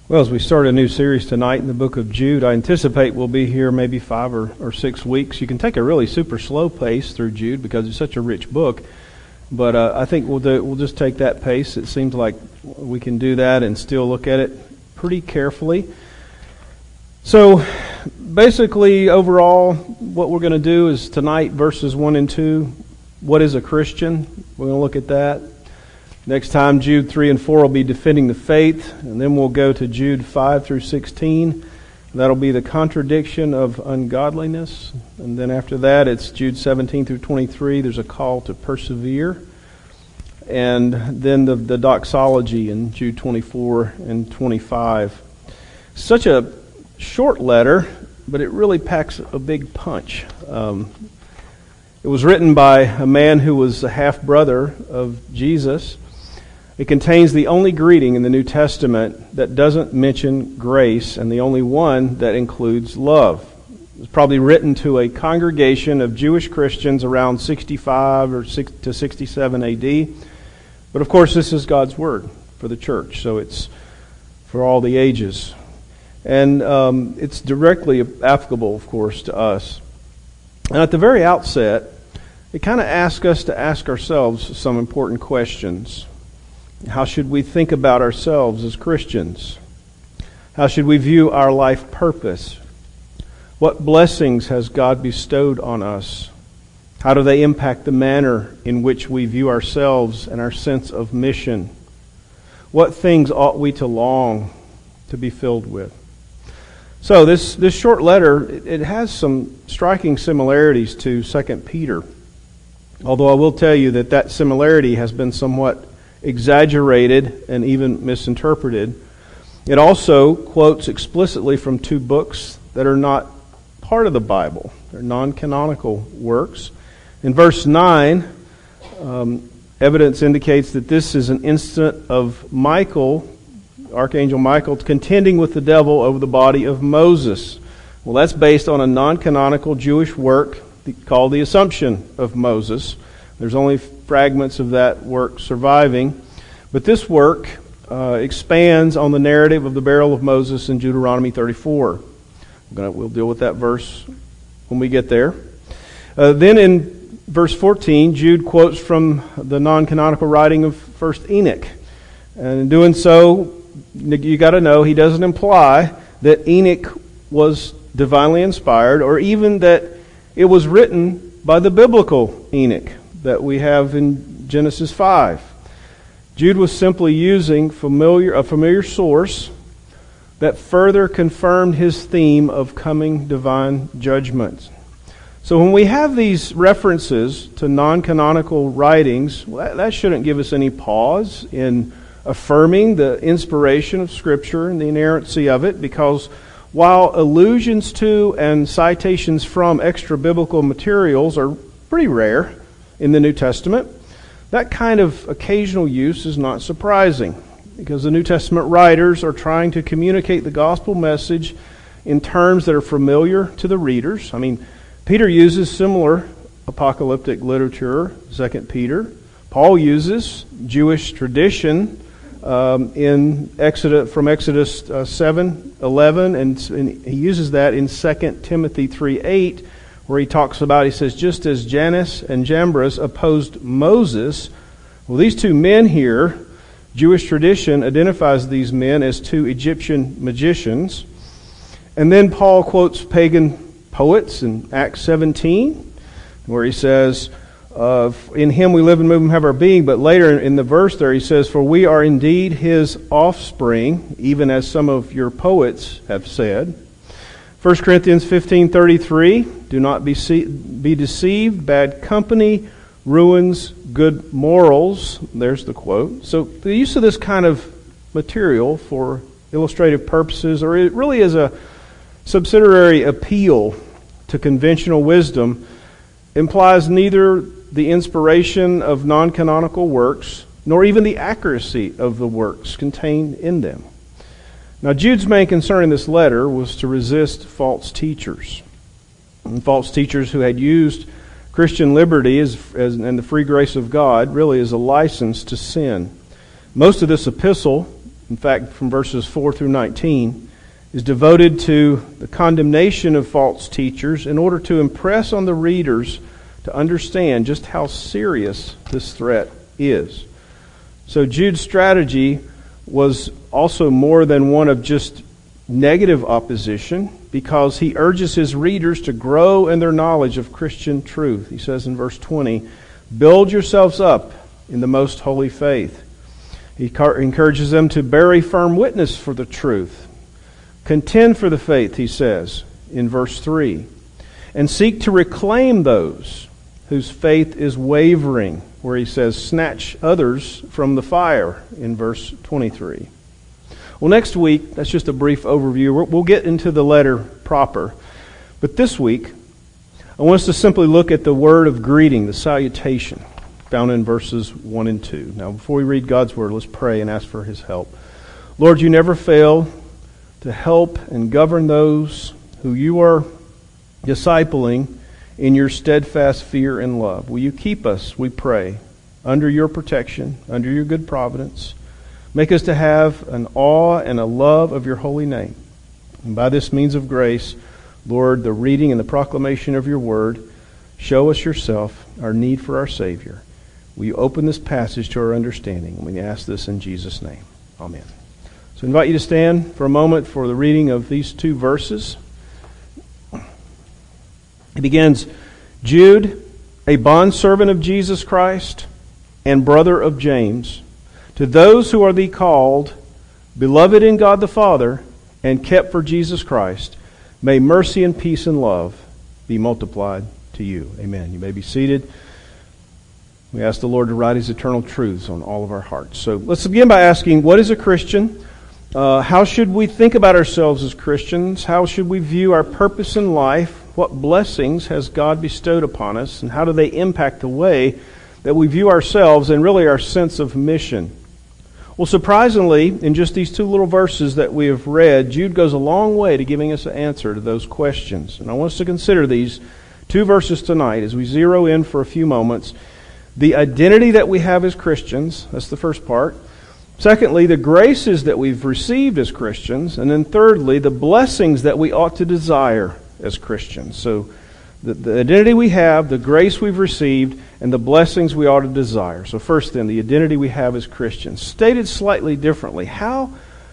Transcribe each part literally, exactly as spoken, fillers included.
Well, as we start a new series tonight in the book of Jude, I anticipate we'll be here maybe five or, or six weeks. You can take a really super slow pace through Jude because it's such a rich book. But uh, I think we'll do, we'll just take that pace. It seems like we can do that and still look at it pretty carefully. So basically, overall, what we're going to do is tonight, verses one and two, what is a Christian? We're going to look at that. Next time, Jude three and four will be defending the faith, and then we'll go to Jude five through sixteen. That'll be the contradiction of ungodliness. And then after that, it's Jude seventeen through twenty-three. There's a call to persevere. And then the, the doxology in Jude twenty-four and twenty-five. Such a short letter, but it really packs a big punch. Um, it was written by a man who was a half-brother of Jesus. It contains the only greeting in the New Testament that doesn't mention grace and the only one that includes love. It was probably written to a congregation of Jewish Christians around sixty-five or six to sixty-seven A D. But of course, this is God's Word for the church, so it's for all the ages. And um, it's directly applicable, of course, to us. And at the very outset, it kind of asks us to ask ourselves some important questions. How should we think about ourselves as Christians? How should we view our life purpose? What blessings has God bestowed on us? How do they impact the manner in which we view ourselves and our sense of mission? What things ought we to long to be filled with? So this, this short letter, it, it has some striking similarities to Second Peter. Although I will tell you that that similarity has been somewhat exaggerated and even misinterpreted. It also quotes explicitly from two books that are not part of the Bible. They're non-canonical works. In verse nine, um, evidence indicates that this is an incident of Michael, Archangel Michael, contending with the devil over the body of Moses. Well, that's based on a non-canonical Jewish work called the Assumption of Moses. There's only fragments of that work surviving. But this work uh, expands on the narrative of the burial of Moses in Deuteronomy thirty-four. We're gonna, we'll deal with that verse when we get there. Uh, then in verse fourteen, Jude quotes from the non-canonical writing of First Enoch. And in doing so, you got to know he doesn't imply that Enoch was divinely inspired or even that it was written by the biblical Enoch that we have in Genesis five. Jude was simply using familiar a familiar source that further confirmed his theme of coming divine judgment. So when we have these references to non-canonical writings, well, that, that shouldn't give us any pause in affirming the inspiration of Scripture and the inerrancy of it, because while allusions to and citations from extra-biblical materials are pretty rare in the New Testament, that kind of occasional use is not surprising, because the New Testament writers are trying to communicate the gospel message in terms that are familiar to the readers. I mean, Peter uses similar apocalyptic literature, Second Peter. Paul uses Jewish tradition um, in Exodus from Exodus uh, seven eleven, and, and he uses that in Second Timothy three eight, where he talks about, he says, just as Jannes and Jambres opposed Moses. Well, these two men here, Jewish tradition identifies these men as two Egyptian magicians. And then Paul quotes pagan poets in Acts seventeen, where he says, uh, in him we live and move and have our being. But later in the verse there he says, for we are indeed his offspring, even as some of your poets have said. First Corinthians fifteen thirty-three, do not be, be deceived, bad company ruins good morals. There's the quote. So the use of this kind of material for illustrative purposes, or it really is a subsidiary appeal to conventional wisdom, implies neither the inspiration of non-canonical works, nor even the accuracy of the works contained in them. Now, Jude's main concern in this letter was to resist false teachers. And false teachers who had used Christian liberty as, as, and the free grace of God really as a license to sin. Most of this epistle in fact, from verses four through nineteen, is devoted to the condemnation of false teachers in order to impress on the readers to understand just how serious this threat is. So Jude's strategy was also more than one of just negative opposition, because he urges his readers to grow in their knowledge of Christian truth. He says in verse twenty, "Build yourselves up in the most holy faith." He encourages them to bear a firm witness for the truth. "Contend for the faith," he says in verse three, "and seek to reclaim those whose faith is wavering," where he says, "snatch others from the fire," in verse twenty-three. Well, next week, that's just a brief overview. We'll get into the letter proper. But this week, I want us to simply look at the word of greeting, the salutation, found in verses one and two. Now, before we read God's word, let's pray and ask for his help. Lord, you never fail to help and govern those who you are discipling in your steadfast fear and love. Will you keep us, we pray, under your protection, under your good providence. Make us to have an awe and a love of your holy name. And by this means of grace, Lord, the reading and the proclamation of your word, show us yourself, our need for our Savior. Will you open this passage to our understanding? And we ask this in Jesus' name. Amen. So I invite you to stand for a moment for the reading of these two verses. It begins, "Jude, a bondservant of Jesus Christ and brother of James, to those who are the called, beloved in God the Father, and kept for Jesus Christ, may mercy and peace and love be multiplied to you." Amen. You may be seated. We ask the Lord to write his eternal truths on all of our hearts. So let's begin by asking, what is a Christian? Uh, how should we think about ourselves as Christians? How should we view our purpose in life? What blessings has God bestowed upon us? And how do they impact the way that we view ourselves and really our sense of mission? Well, surprisingly, in just these two little verses that we have read, Jude goes a long way to giving us an answer to those questions. And I want us to consider these two verses tonight as we zero in for a few moments. The identity that we have as Christians, that's the first part. Secondly, the graces that we've received as Christians. And then thirdly, the blessings that we ought to desire as Christians. So the, the identity we have, the grace we've received, and the blessings we ought to desire. So first then, the identity we have as Christians. Stated slightly differently, how,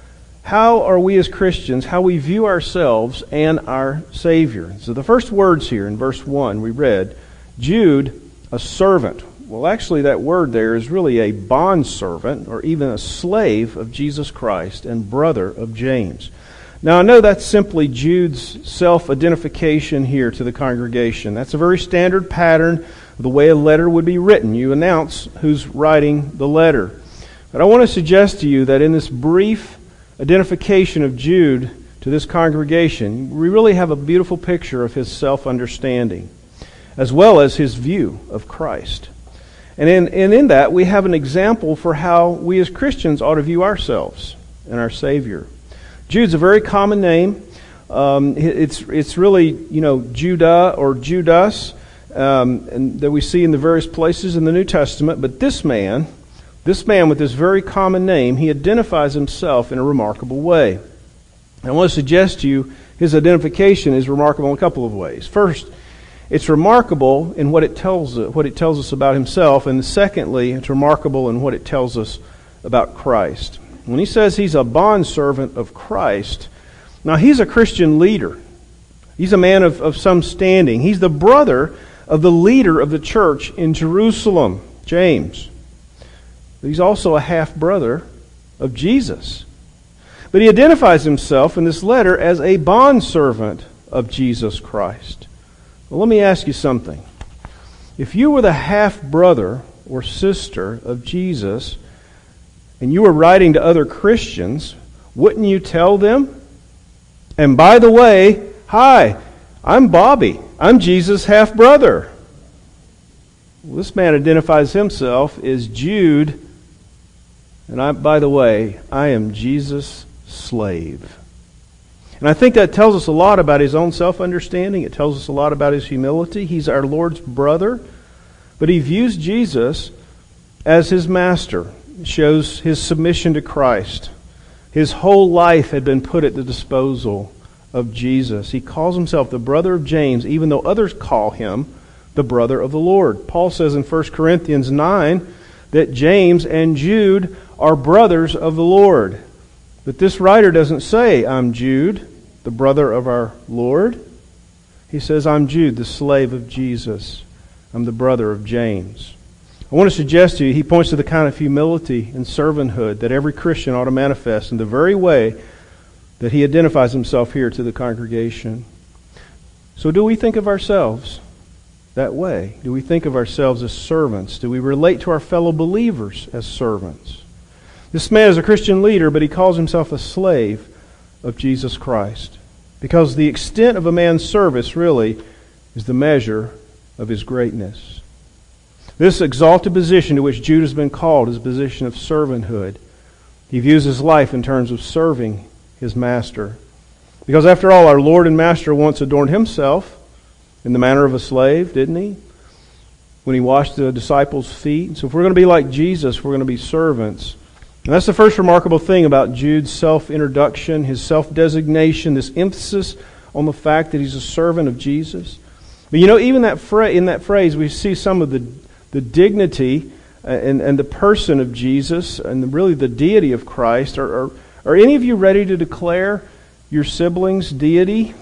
how are we as Christians, how we view ourselves and our Savior? So the first words here in verse one we read, Jude, a servant. Well, actually that word there is really a bondservant or even a slave of Jesus Christ and brother of James. Now, I know that's simply Jude's self-identification here to the congregation. That's a very standard pattern of the way a letter would be written. You announce who's writing the letter. But I want to suggest to you that in this brief identification of Jude to this congregation, we really have a beautiful picture of his self-understanding, as well as his view of Christ. And in, and in that, we have an example for how we as Christians ought to view ourselves and our Savior. Jude's a very common name. Um, it's it's really, you know, Judah or Judas, um, and that we see in the various places in the New Testament. But this man, this man with this very common name, he identifies himself in a remarkable way. And I want to suggest to you his identification is remarkable in a couple of ways. First, it's remarkable in what it tells what it tells us about himself, and secondly, it's remarkable in what it tells us about Christ. When he says he's a bondservant of Christ, now he's a Christian leader. He's a man of, of some standing. He's the brother of the leader of the church in Jerusalem, James. But he's also a half-brother of Jesus. But he identifies himself in this letter as a bondservant of Jesus Christ. Well, let me ask you something. If you were the half-brother or sister of Jesus, and you were writing to other Christians, wouldn't you tell them? And by the way, hi, I'm Bobby. I'm Jesus' half-brother. Well, this man identifies himself as Jude, and I, by the way, I am Jesus' slave. And I think that tells us a lot about his own self-understanding. It tells us a lot about his humility. He's our Lord's brother, but he views Jesus as his master. It shows his submission to Christ. His whole life had been put at the disposal of Jesus. He calls himself the brother of James, even though others call him the brother of the Lord. Paul says in First Corinthians nine that James and Jude are brothers of the Lord. But this writer doesn't say, I'm Jude, the brother of our Lord. He says, I'm Jude, the slave of Jesus. I'm the brother of James. I want to suggest to you, he points to the kind of humility and servanthood that every Christian ought to manifest in the very way that he identifies himself here to the congregation. So do we think of ourselves that way? Do we think of ourselves as servants? Do we relate to our fellow believers as servants? This man is a Christian leader, but he calls himself a slave of Jesus Christ. Because the extent of a man's service really is the measure of his greatness. This exalted position to which Jude has been called is a position of servanthood. He views his life in terms of serving his master. Because after all, our Lord and Master once adorned himself in the manner of a slave, didn't he? When he washed the disciples' feet. So if we're going to be like Jesus, we're going to be servants. And that's the first remarkable thing about Jude's self-introduction, his self-designation, this emphasis on the fact that he's a servant of Jesus. But you know, even that fra- in that phrase, we see some of the, the dignity and, and the person of Jesus and really the deity of Christ. Are, are, are any of you ready to declare your sibling's deity?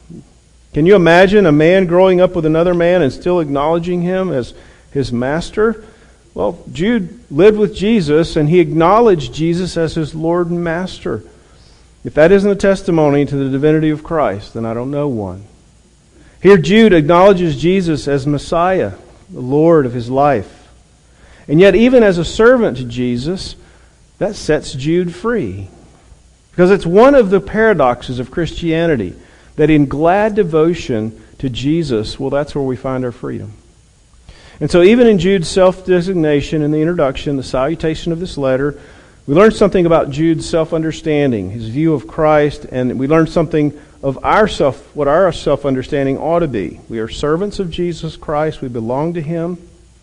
Can you imagine a man growing up with another man and still acknowledging him as his master? Well, Jude lived with Jesus, and he acknowledged Jesus as his Lord and Master. If that isn't a testimony to the divinity of Christ, then I don't know one. Here Jude acknowledges Jesus as Messiah, the Lord of his life. And yet, even as a servant to Jesus, that sets Jude free. Because it's one of the paradoxes of Christianity that in glad devotion to Jesus, well, that's where we find our freedom. And so even in Jude's self-designation in the introduction, the salutation of this letter, we learn something about Jude's self-understanding, his view of Christ, and we learn something of our self, what our self-understanding ought to be. We are servants of Jesus Christ. We belong to Him.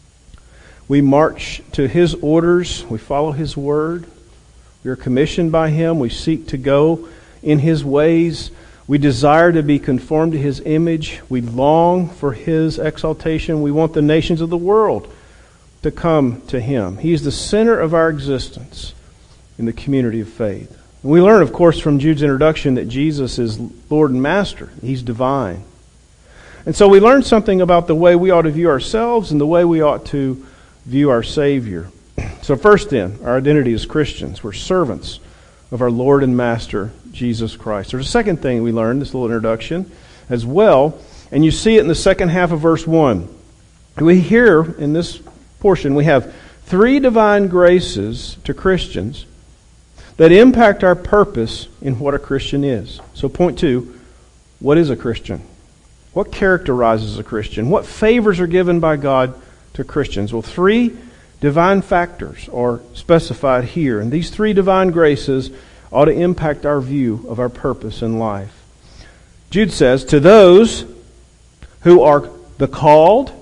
We march to His orders. We follow His word. We are commissioned by Him. We seek to go in His ways. We desire to be conformed to His image. We long for His exaltation. We want the nations of the world to come to Him. He is the center of our existence in the community of faith. And we learn, of course, from Jude's introduction that Jesus is Lord and Master. He's divine. And so we learn something about the way we ought to view ourselves and the way we ought to view our Savior. So first then, our identity as Christians. We're servants of our Lord and Master, Jesus Christ. There's a second thing we learned, this little introduction, as well, and you see it in the second half of verse one. We hear in this portion, we have three divine graces to Christians that impact our purpose in what a Christian is. So point two, what is a Christian? What characterizes a Christian? What favors are given by God to Christians? Well, three divine factors are specified here, and these three divine graces ought to impact our view of our purpose in life. Jude says, to those who are the called,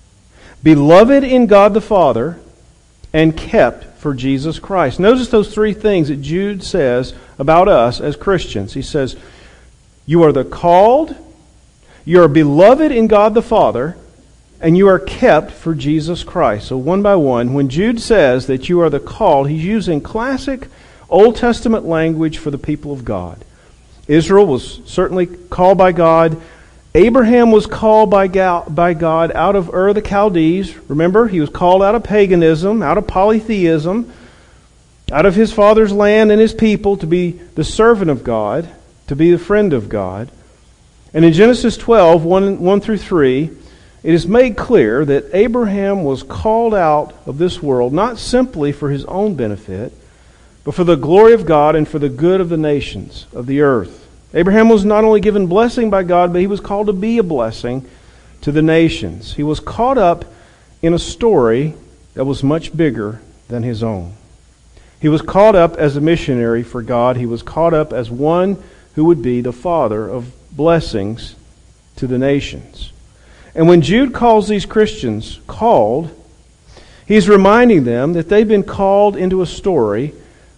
beloved in God the Father, and kept for Jesus Christ. Notice those three things that Jude says about us as Christians. He says, you are the called, you are beloved in God the Father, and you are kept for Jesus Christ. So one by one, when Jude says that you are the called, he's using classic Old Testament language for the people of God. Israel was certainly called by God. Abraham was called by God out of Ur the Chaldees. Remember, he was called out of paganism, out of polytheism, out of his father's land and his people to be the servant of God, to be the friend of God. And in Genesis twelve, one, one through three, it is made clear that Abraham was called out of this world not simply for his own benefit, but for the glory of God and for the good of the nations of the earth. Abraham was not only given blessing by God, but he was called to be a blessing to the nations. He was caught up in a story that was much bigger than his own. He was caught up as a missionary for God. He was caught up as one who would be the father of blessings to the nations. And when Jude calls these Christians called, he's reminding them that they've been called into a story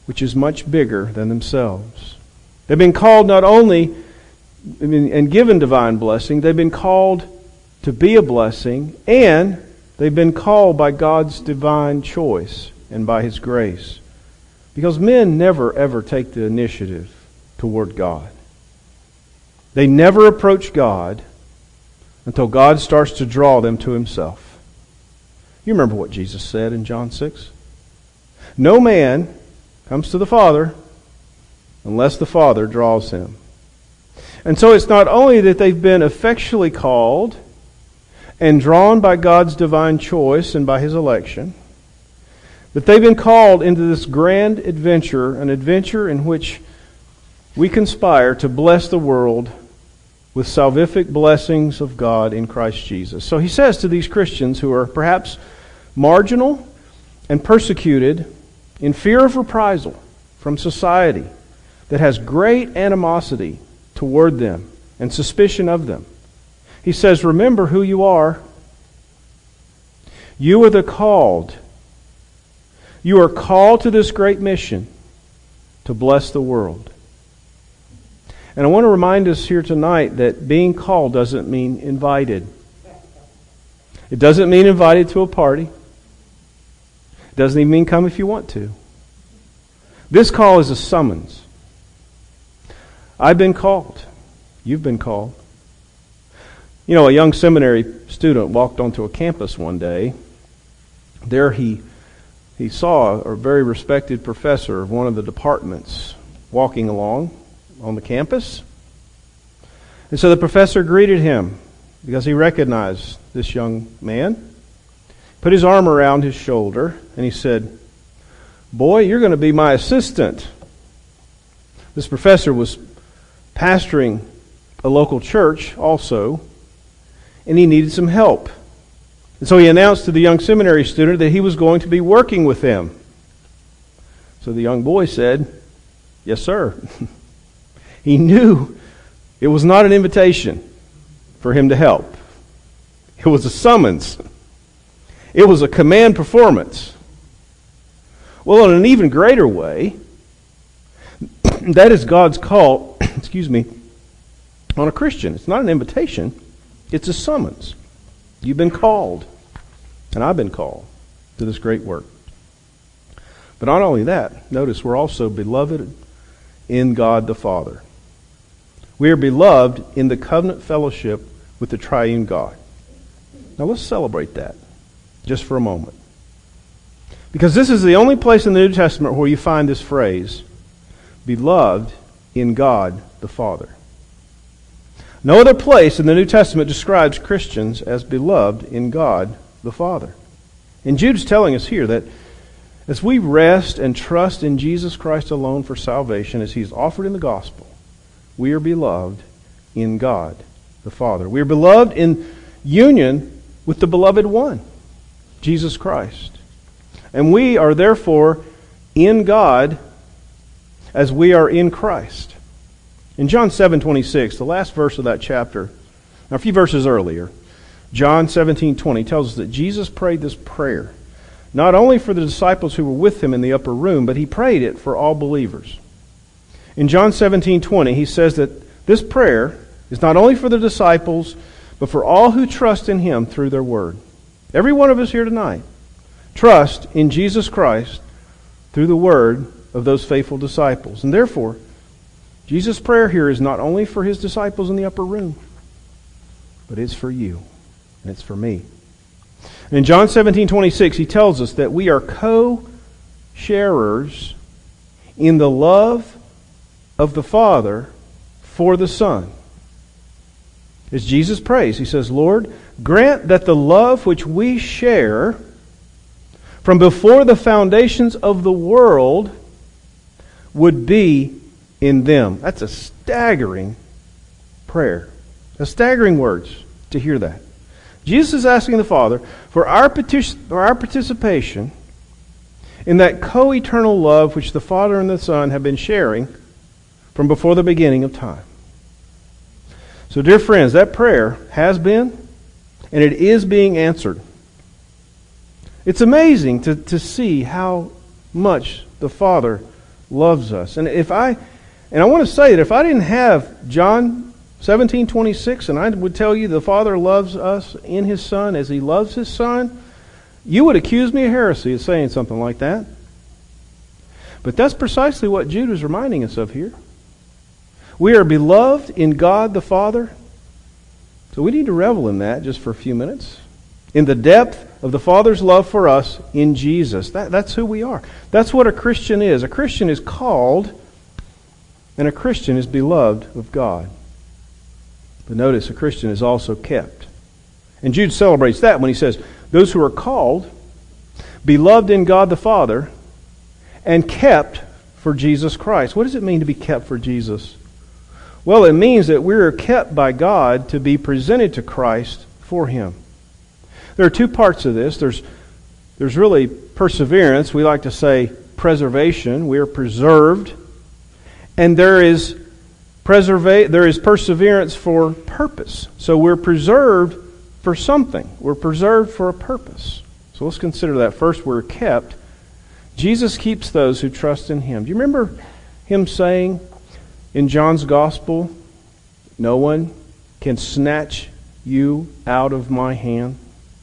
which is much bigger than themselves. They've been called not only and given divine blessing, they've been called to be a blessing, and they've been called by God's divine choice and by His grace. Because men never ever take the initiative toward God. They never approach God until God starts to draw them to Himself. You remember what Jesus said in John six? No man comes to the Father unless the Father draws him. And so it's not only that they've been effectually called and drawn by God's divine choice and by His election, but they've been called into this grand adventure, an adventure in which we conspire to bless the world with salvific blessings of God in Christ Jesus. So he says to these Christians who are perhaps marginal and persecuted in fear of reprisal from society that has great animosity toward them and suspicion of them, he says, remember who you are. You are the called. You are called to this great mission to bless the world. And I want to remind us here tonight that being called doesn't mean invited. It doesn't mean invited to a party. It doesn't even mean come if you want to. This call is a summons. I've been called. You've been called. You know, a young seminary student walked onto a campus one day. There he he saw a very respected professor of one of the departments walking along on the campus. And so the professor greeted him because he recognized this young man, put his arm around his shoulder, and he said, "Boy, you're going to be my assistant." This professor was pastoring a local church also, and he needed some help. And so he announced to the young seminary student that he was going to be working with them. So the young boy said, "Yes, sir." He knew it was not an invitation for him to help. It was a summons. It was a command performance. Well, in an even greater way, that is God's call, excuse me, on a Christian. It's not an invitation. It's a summons. You've been called, and I've been called to this great work. But not only that, notice we're also beloved in God the Father. We are beloved in the covenant fellowship with the triune God. Now let's celebrate that just for a moment. Because this is the only place in the New Testament where you find this phrase, beloved in God the Father. No other place in the New Testament describes Christians as beloved in God the Father. And Jude's telling us here that as we rest and trust in Jesus Christ alone for salvation, as He's offered in the gospel, we are beloved in God the Father. We are beloved in union with the beloved one, Jesus Christ. And we are therefore in God as we are in Christ. In John seven twenty-six, the last verse of that chapter, now a few verses earlier, John seventeen twenty tells us that Jesus prayed this prayer, not only for the disciples who were with Him in the upper room, but He prayed it for all believers. In John seventeen twenty, He says that this prayer is not only for the disciples, but for all who trust in Him through their word. Every one of us here tonight trust in Jesus Christ through the word of those faithful disciples. And therefore, Jesus' prayer here is not only for His disciples in the upper room, but it's for you, and it's for me. And in John seventeen twenty-six, He tells us that we are co-sharers in the love of the Father for the Son. As Jesus prays, He says, "Lord, grant that the love which we share from before the foundations of the world would be in them." That's a staggering prayer. A staggering words to hear that. Jesus is asking the Father for our, partic- for our participation in that co-eternal love which the Father and the Son have been sharing from before the beginning of time. So, dear friends, that prayer has been and it is being answered. It's amazing to, to see how much the Father loves us. And if I, and I want to say that if I didn't have John seventeen twenty-six, and I would tell you the Father loves us in His Son as He loves His Son, you would accuse me of heresy of saying something like that. But that's precisely what Jude is reminding us of here. We are beloved in God the Father. So we need to revel in that just for a few minutes. In the depth of the Father's love for us in Jesus. That, that's who we are. That's what a Christian is. A Christian is called, and a Christian is beloved of God. But notice, a Christian is also kept. And Jude celebrates that when he says, those who are called, beloved in God the Father, and kept for Jesus Christ. What does it mean to be kept for Jesus? Well, it means that we are kept by God to be presented to Christ for Him. There are two parts of this. There's, there's really perseverance. We like to say preservation. We are preserved. And there is preserva- there is perseverance for purpose. So we're preserved for something. We're preserved for a purpose. So let's consider that. First, we're kept. Jesus keeps those who trust in Him. Do you remember Him saying in John's Gospel, no one can snatch you out of my hand?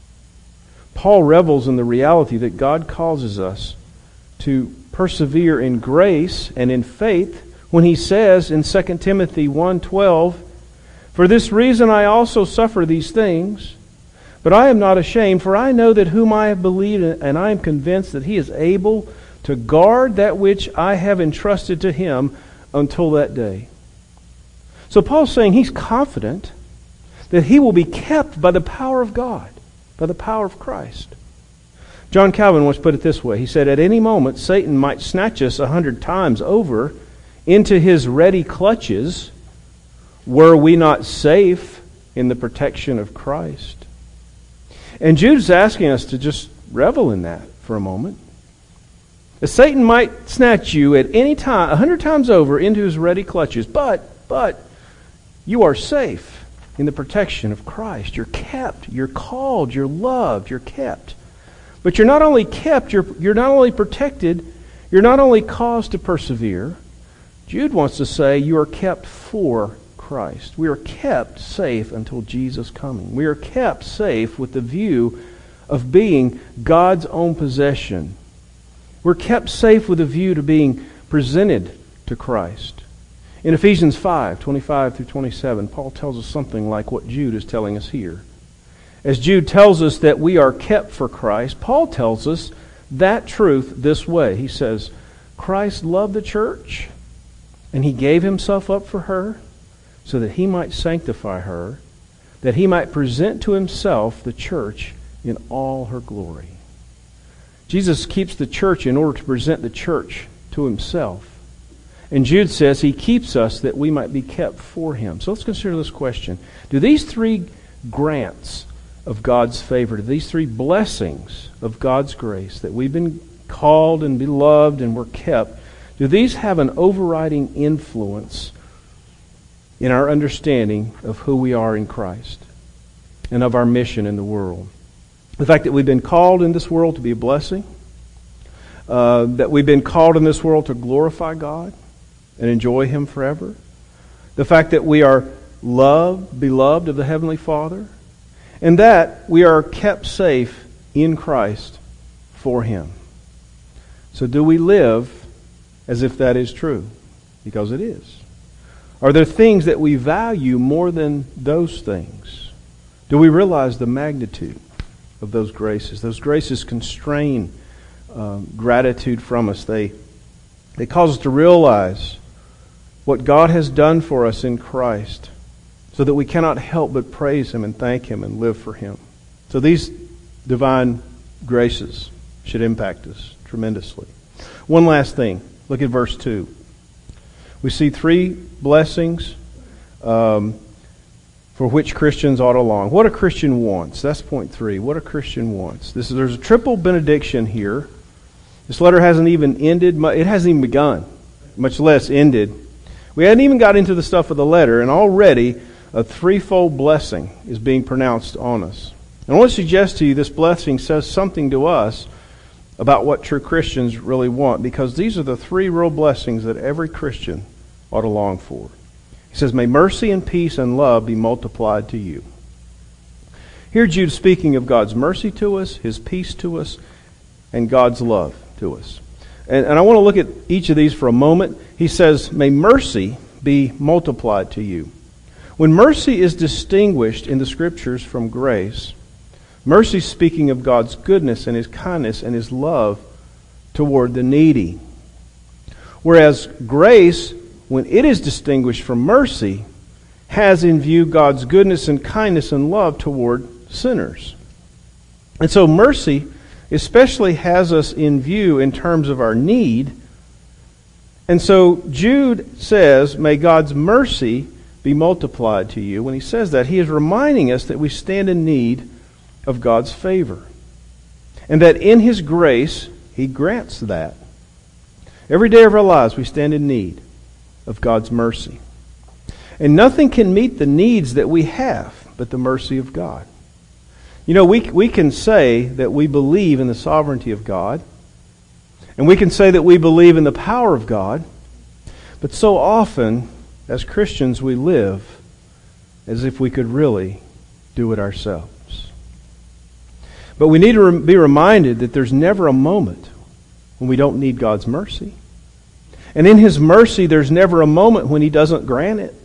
Paul revels in the reality that God causes us to persevere in grace and in faith when He says in Second Timothy one twelve, for this reason I also suffer these things, but I am not ashamed, for I know that whom I have believed, and I am convinced that He is able to guard that which I have entrusted to Him until that day. So Paul's saying he's confident that he will be kept by the power of God, by the power of Christ. John Calvin once put it this way. He said, at any moment Satan might snatch us a hundred times over into his ready clutches were we not safe in the protection of Christ. And Jude's asking us to just revel in that for a moment. As Satan might snatch you at any time, a hundred times over, into his ready clutches, but, but, you are safe in the protection of Christ. You're kept, you're called, you're loved, you're kept. But you're not only kept, you're, you're not only protected, you're not only caused to persevere. Jude wants to say you are kept for Christ. We are kept safe until Jesus' coming. We are kept safe with the view of being God's own possession. We're kept safe with a view to being presented to Christ. In Ephesians five, twenty-five through twenty-seven, Paul tells us something like what Jude is telling us here. As Jude tells us that we are kept for Christ, Paul tells us that truth this way. He says, Christ loved the church, and He gave Himself up for her, so that He might sanctify her, that He might present to Himself the church in all her glory. Jesus keeps the church in order to present the church to Himself. And Jude says He keeps us that we might be kept for Him. So let's consider this question. Do these three grants of God's favor, do these three blessings of God's grace, that we've been called and beloved and we're kept, do these have an overriding influence in our understanding of who we are in Christ and of our mission in the world? The fact that we've been called in this world to be a blessing, uh, that we've been called in this world to glorify God and enjoy Him forever, the fact that we are loved, beloved of the Heavenly Father, and that we are kept safe in Christ for Him. So do we live as if that is true? Because it is. Are there things that we value more than those things? Do we realize the magnitude of those graces? Those graces constrain um, gratitude from us. They, they cause us to realize what God has done for us in Christ, so that we cannot help but praise Him and thank Him and live for Him. So these divine graces should impact us tremendously. One last thing. Look at verse two. We see three blessings um, for which Christians ought to long. What a Christian wants. That's point three. What a Christian wants. This is, there's a triple benediction here. This letter hasn't even ended. It hasn't even begun, much less ended. We hadn't even got into the stuff of the letter, and already a threefold blessing is being pronounced on us. And I want to suggest to you this blessing says something to us about what true Christians really want, because these are the three real blessings that every Christian ought to long for. He says, may mercy and peace and love be multiplied to you. Here Jude's speaking of God's mercy to us, His peace to us, and God's love to us. And, and I want to look at each of these for a moment. He says, may mercy be multiplied to you. When mercy is distinguished in the Scriptures from grace, mercy is speaking of God's goodness and His kindness and His love toward the needy. Whereas grace, when it is distinguished from mercy, has in view God's goodness and kindness and love toward sinners. And so mercy especially has us in view in terms of our need. And so Jude says, may God's mercy be multiplied to you. When he says that, he is reminding us that we stand in need of God's favor. And that in His grace, He grants that. Every day of our lives, we stand in need of God's mercy. And nothing can meet the needs that we have but the mercy of God. You know, we we can say that we believe in the sovereignty of God, and we can say that we believe in the power of God, but so often, as Christians, we live as if we could really do it ourselves. But we need to re- be reminded that there's never a moment when we don't need God's mercy. And in His mercy, there's never a moment when He doesn't grant it.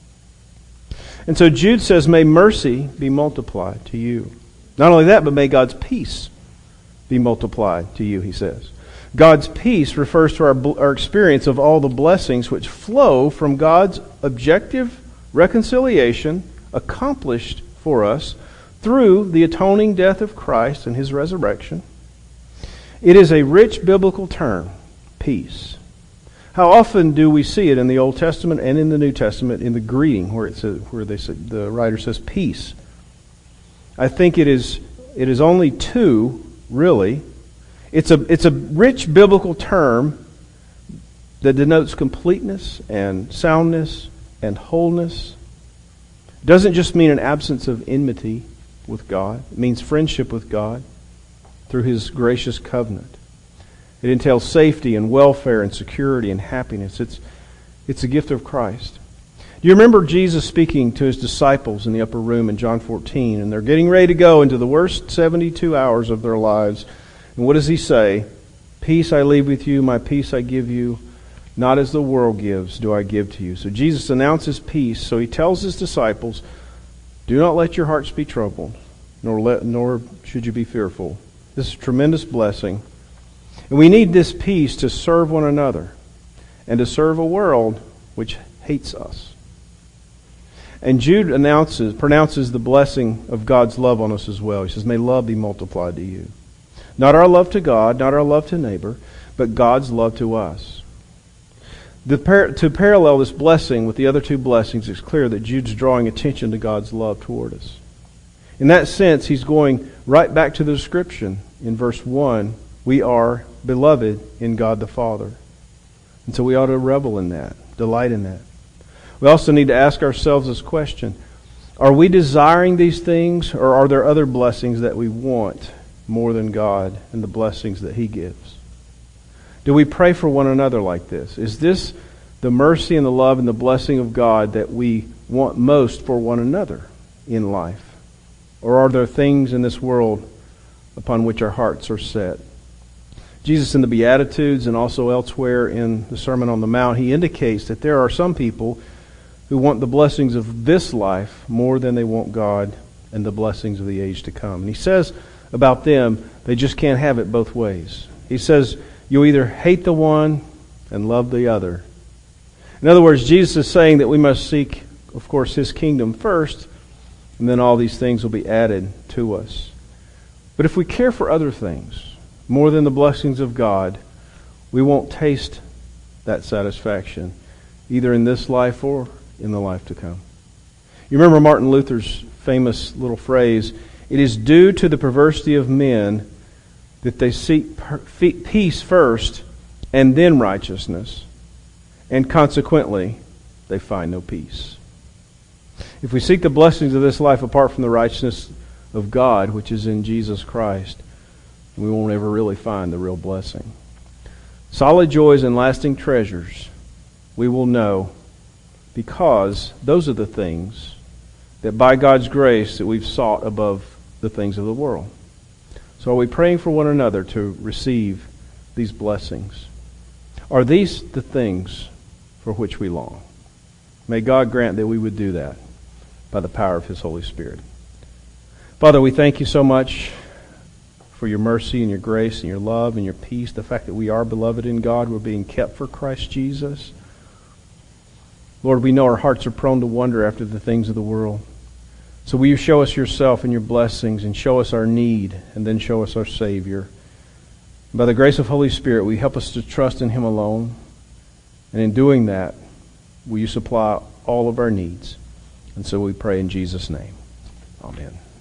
And so Jude says, may mercy be multiplied to you. Not only that, but may God's peace be multiplied to you, he says. God's peace refers to our, our experience of all the blessings which flow from God's objective reconciliation accomplished for us through the atoning death of Christ and His resurrection. It is a rich biblical term, peace. How often do we see it in the Old Testament and in the New Testament in the greeting where it says, where they say, the writer says peace? I think it is it is only two, really. It's a it's a rich biblical term that denotes completeness and soundness and wholeness. It doesn't just mean an absence of enmity with God. It means friendship with God through His gracious covenant. It entails safety and welfare and security and happiness. It's it's a gift of Christ. Do you remember Jesus speaking to His disciples in the upper room in John fourteen? And they're getting ready to go into the worst seventy-two hours of their lives. And what does He say? Peace I leave with you, my peace I give you. Not as the world gives do I give to you. So Jesus announces peace. So He tells His disciples, do not let your hearts be troubled, nor let, nor should you be fearful. This is a tremendous blessing. And we need this peace to serve one another and to serve a world which hates us. And Jude announces, pronounces the blessing of God's love on us as well. He says, may love be multiplied to you. Not our love to God, not our love to neighbor, but God's love to us. The par- to parallel this blessing with the other two blessings, it's clear that Jude's drawing attention to God's love toward us. In that sense, he's going right back to the description in verse one. We are beloved in God the Father. And so we ought to revel in that, delight in that. We also need to ask ourselves this question. Are we desiring these things, or are there other blessings that we want more than God and the blessings that He gives? Do we pray for one another like this? Is this the mercy and the love and the blessing of God that we want most for one another in life? Or are there things in this world upon which our hearts are set? Jesus in the Beatitudes and also elsewhere in the Sermon on the Mount, He indicates that there are some people who want the blessings of this life more than they want God and the blessings of the age to come. And He says about them, they just can't have it both ways. He says, you either hate the one and love the other. In other words, Jesus is saying that we must seek, of course, His kingdom first, and then all these things will be added to us. But if we care for other things more than the blessings of God, we won't taste that satisfaction, either in this life or in the life to come. You remember Martin Luther's famous little phrase, it is due to the perversity of men that they seek per- peace first and then righteousness, and consequently they find no peace. If we seek the blessings of this life apart from the righteousness of God, which is in Jesus Christ, We won't ever really find the real blessing. Solid joys and lasting treasures we will know, because those are the things that by God's grace that we've sought above the things of the world. So are we praying for one another to receive these blessings? Are these the things for which we long? May God grant that we would do that by the power of His Holy Spirit. Father, we thank you so much for your mercy and your grace and your love and your peace, the fact that we are beloved in God, we're being kept for Christ Jesus. Lord, we know our hearts are prone to wander after the things of the world. So will you show us yourself and your blessings, and show us our need, and then show us our Savior. By the grace of Holy Spirit, will you help us to trust in Him alone? And in doing that, will you supply all of our needs? And so we pray in Jesus' name. Amen.